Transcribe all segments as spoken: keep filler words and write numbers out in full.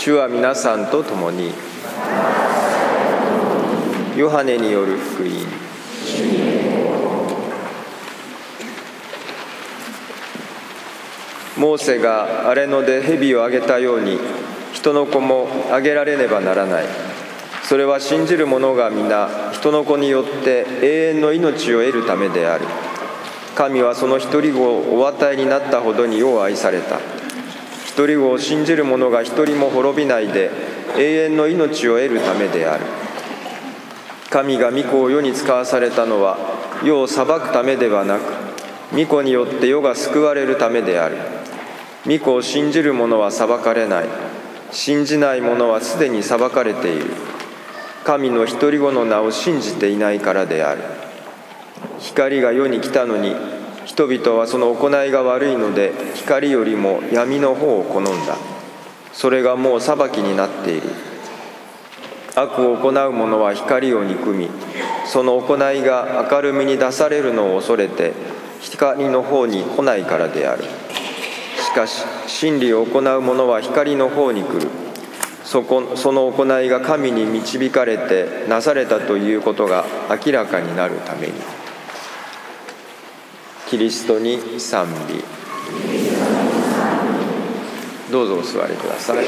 主は皆さんと共に。ヨハネによる福音。モーセが荒れ野で蛇をあげたように、人の子もあげられねばならない。それは信じる者が皆人の子によって永遠の命を得るためである。神はその一人子をお与えになったほどによう愛された。一人子を信じる者が一人も滅びないで永遠の命を得るためである。神が御子を世に使わされたのは世を裁くためではなく、御子によって世が救われるためである。御子を信じる者は裁かれない。信じない者はすでに裁かれている。神の一人子の名を信じていないからである。光が世に来たのに、人々はその行いが悪いので光よりも闇の方を好んだ。それがもう裁きになっている。悪を行う者は光を憎み、その行いが明るみに出されるのを恐れて光の方に来ないからである。しかし真理を行う者は光の方に来る。そこ、その行いが神に導かれてなされたということが明らかになるために。キリストに賛美。どうぞお座りください。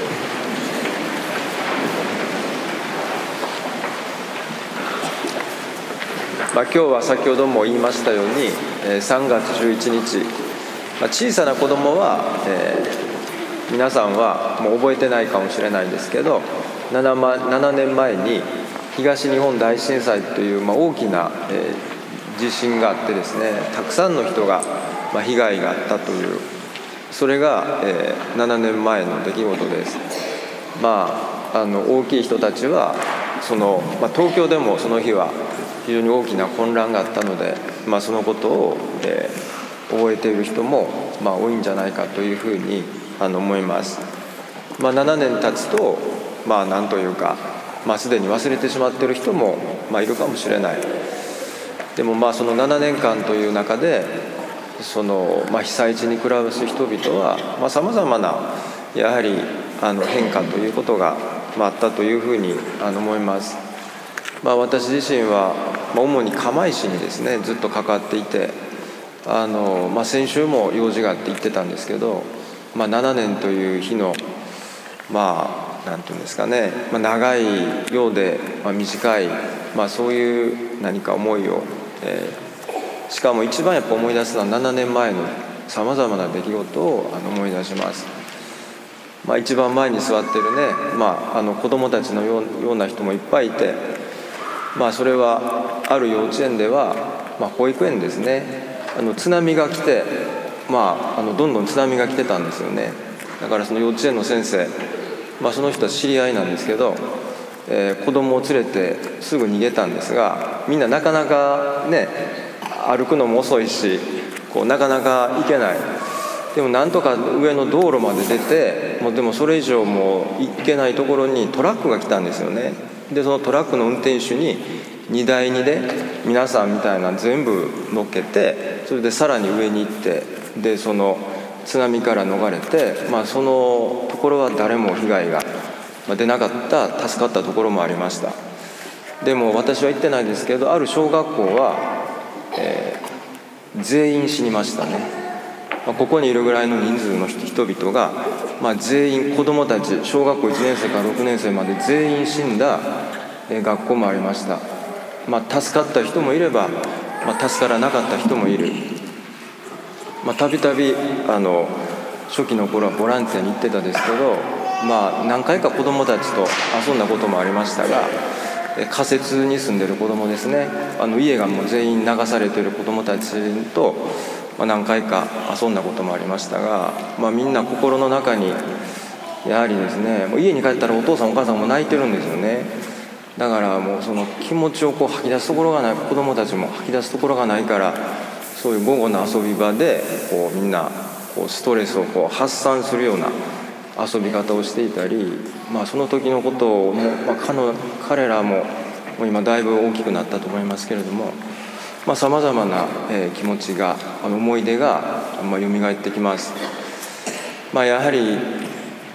まあ、今日は先ほども言いましたようにさんがつじゅういちにち、まあ、小さな子供は、えー、皆さんはもう覚えてないかもしれないんですけど、 7, まななねんまえに東日本大震災という、まあ、大きな、えー、地震があってですね、たくさんの人が、まあ、被害があったという、それが、えー、ななねんまえの出来事です。まあ、あの大きい人たちはその、まあ、東京でもその日は非常に大きな混乱があったので、まあ、そのことを、えー、覚えている人も、まあ、多いんじゃないかというふうにあの思います。まあ、ななねん経つと、まあ、なんというか、まあ、すでに忘れてしまっている人も、まあ、いるかもしれない。でもまあそのななねんかんという中でその、まあ、被災地に暮らす人々はさまざ、まなやはりあの変化ということが、まあ、あったというふうにあの思います。まあ、私自身は、まあ、主に釜石にですねずっと関わっていて、あの、まあ、先週も用事があって行ってたんですけど、まあ、ななねんという日のまあなんていうんですかね、まあ、長いようで、まあ、短い、まあ、そういう何か思いを、えー、しかも一番やっぱ思い出すのはななねんまえのさまざまな出来事をあの思い出します。まあ、一番前に座ってるね、まあ、あの子供たちのような人もいっぱいいて、まあ、それはある幼稚園では、まあ、保育園ですね、あの津波が来て、まあ、あのどんどん津波が来てたんですよね。だからその幼稚園の先生、まあ、その人は知り合いなんですけど、えー、子供を連れてすぐ逃げたんですが、みんななかなかね歩くのも遅いし、こうなかなか行けない。でもなんとか上の道路まで出て、もうでもそれ以上もう行けないところにトラックが来たんですよね。でそのトラックの運転手に荷台にで皆さんみたいな全部乗っけて、それでさらに上に行って、でその津波から逃れて、まあ、そのところは誰も被害が出なかった、助かったところもありました。でも私は行ってないですけど、ある小学校は、えー、全員死にましたね。まあ、ここにいるぐらいの人数の人々が、まあ、全員子どもたち小学校いちねんせいからろくねんせいまで全員死んだ、えー、学校もありました。まあ、助かった人もいれば、まあ、助からなかった人もいる。まあ、たびたびあの初期の頃はボランティアに行ってたですけど、まあ、何回か子どもたちと遊んだこともありましたが、仮設に住んでる子どもですね、あの家がもう全員流されている子どもたちと、まあ、何回か遊んだこともありましたが、まあ、みんな心の中にやはりですね、もう家に帰ったらお父さんお母さんも泣いてるんですよね。だからもうその気持ちをこう吐き出すところがない、子どもたちも吐き出すところがないから、そういう午後の遊び場でこうみんなこうストレスをこう発散するような遊び方をしていたり、まあ、その時のことをもう、まあ、彼, 彼らももう今だいぶ大きくなったと思いますけれども、さまざ、まな、えー、気持ちがあの思い出が、まあ、蘇ってきます。まあ、やはり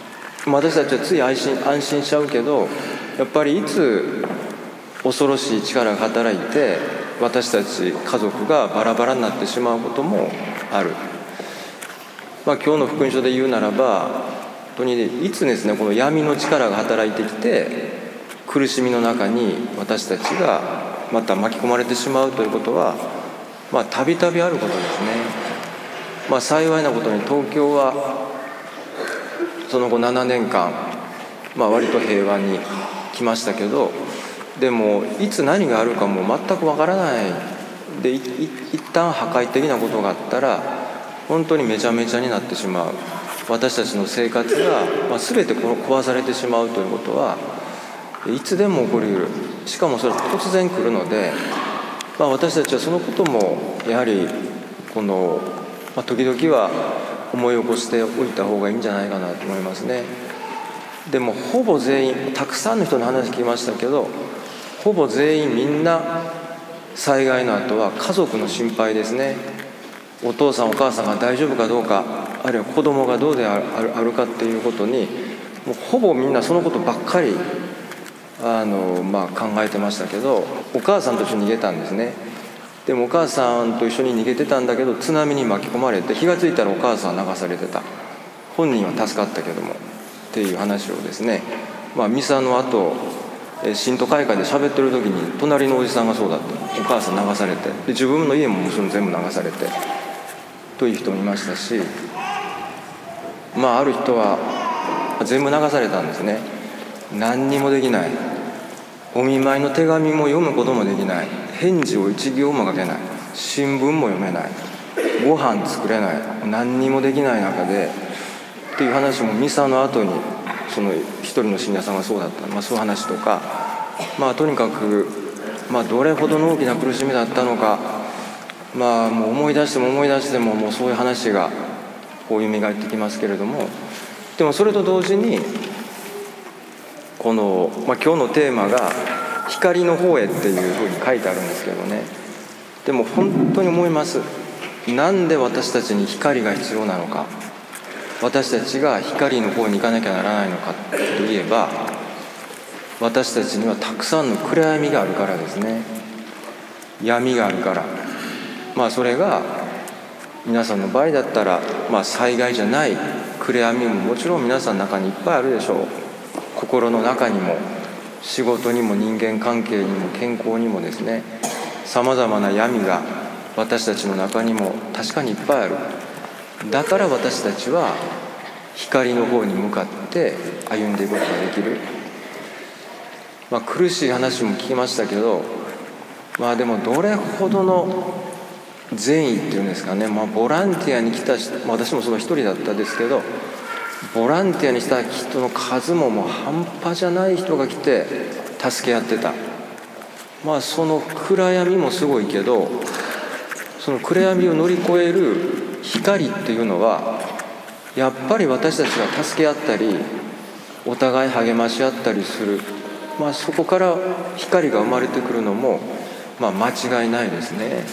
私たちはつい安心安心しちゃうけど、やっぱりいつ恐ろしい力が働いて私たち家族がバラバラになってしまうこともある。まあ、今日の福音書で言うならば、本当にいつですね、この闇の力が働いてきて苦しみの中に私たちがまた巻き込まれてしまうということは、まあたびたびあることですね。まあ幸いなことに東京はその後ななねんかん、まあ割と平和に来ましたけど、でもいつ何があるかも全くわからないで、いい一旦破壊的なことがあったら本当にめちゃめちゃになってしまう。私たちの生活が、まあ、全て壊されてしまうということはいつでも起こりうる。しかもそれは突然来るので、まあ、私たちはそのこともやはりこの、まあ、時々は思い起こしておいた方がいいんじゃないかなと思いますね。でもほぼ全員、たくさんの人の話聞きましたけど、ほぼ全員みんな災害の後は家族の心配ですね。お父さんお母さんが大丈夫かどうか、あるいは子供がどうであるかっていうことに、もうほぼみんなそのことばっかりあの、まあ、考えてましたけど、お母さんと一緒に逃げたんですね。でもお母さんと一緒に逃げてたんだけど、津波に巻き込まれて気がついたらお母さんは流されてた。本人は助かったけどもっていう話をですね、まあ、ミサの後信徒会館で喋ってる時に隣のおじさんがそうだった。お母さん流されて、で自分の家ももちろん全部流されてという人もいましたし、まあある人は全部流されたんですね。何にもできない。お見舞いの手紙も読むこともできない。返事を一行も書けない。新聞も読めない。ご飯作れない。何にもできない中でっていう話もミサの後にその一人の信者さんがそうだった、まあ、そういう話とか、まあとにかく、まあ、どれほどの大きな苦しみだったのか、まあもう思い出しても思い出してももうそういう話がこう蘇ってきますけれども、でもそれと同時にこの、まあ、今日のテーマが光の方へっていうふうに書いてあるんですけどね。でも本当に思います。なんで私たちに光が必要なのか、私たちが光の方に行かなきゃならないのかといえば、私たちにはたくさんの暗闇があるからですね。闇があるから、まあそれが皆さんの場合だったら、まあ災害じゃない暗闇ももちろん皆さんの中にいっぱいあるでしょう。心の中にも仕事にも人間関係にも健康にもですね、さまざまな闇が私たちの中にも確かにいっぱいある。だから私たちは光の方に向かって歩んでいくことができる。まあ苦しい話も聞きましたけど、まあでもどれほどの善意っていうんですかね、まあボランティアに来た人、まあ、私もその一人だったですけど、ボランティアにした人の数ももう半端じゃない人が来て助け合ってた。まあその暗闇もすごいけど、その暗闇を乗り越える光っていうのはやっぱり私たちが助け合ったりお互い励まし合ったりする、まあそこから光が生まれてくるのもまあ間違いないですね。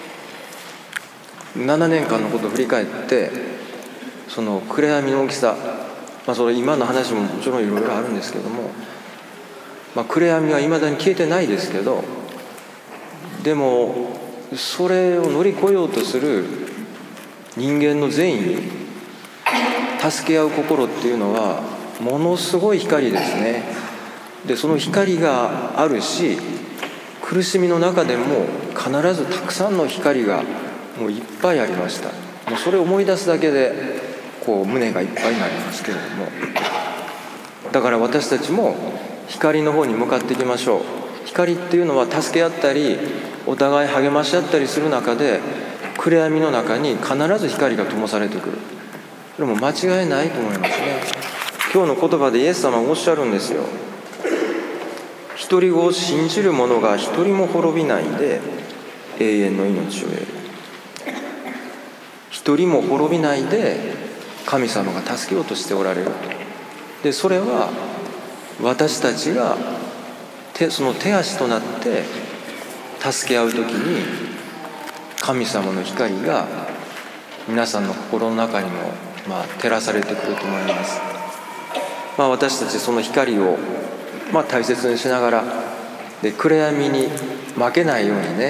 ななねんかんのことを振り返ってその暗闇の大きさ、まあそれ今の話ももちろんいろいろあるんですけども、まあ暗闇はいまだに消えてないですけど、でもそれを乗り越えようとする人間の善意、助け合う心っていうのはものすごい光ですね。でその光があるし、苦しみの中でも必ずたくさんの光がもういっぱいありました。もうそれを思い出すだけでこう胸がいっぱいになりますけれども、だから私たちも光の方に向かっていきましょう。光っていうのは助け合ったりお互い励まし合ったりする中で、暗闇の中に必ず光が灯されてくる。これも間違いないと思いますね。今日の言葉でイエス様がおっしゃるんですよ。独り子を信じる者が一人も滅びないで永遠の命を得る。一人も滅びないで神様が助けようとしておられる。でそれは私たちが手その手足となって助け合うときに神様の光が皆さんの心の中にも、まあ、照らされてくると思います。 まあ、私たちその光を、まあ、大切にしながらで暗闇に負けないようにね、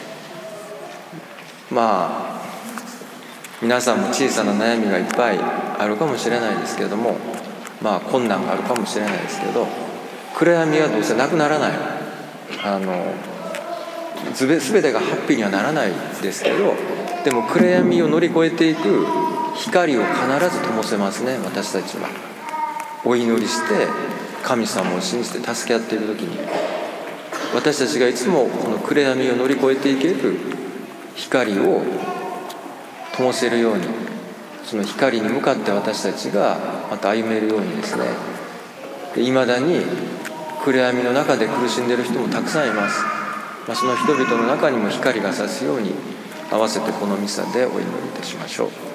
まあ皆さんも小さな悩みがいっぱいあるかもしれないですけれども、まあ困難があるかもしれないですけど、暗闇はどうせなくならない、あの全てがハッピーにはならないですけど、でも暗闇を乗り越えていく光を必ず灯せますね。私たちはお祈りして神様を信じて助け合っている時に、私たちがいつもこの暗闇を乗り越えていける光を灯せるように、その光に向かって私たちがまた歩めるようにですね、いまだに暗闇の中で苦しんでいる人もたくさんいます。まあ、その人々の中にも光が差すように、合わせてこのミサでお祈りいたしましょう。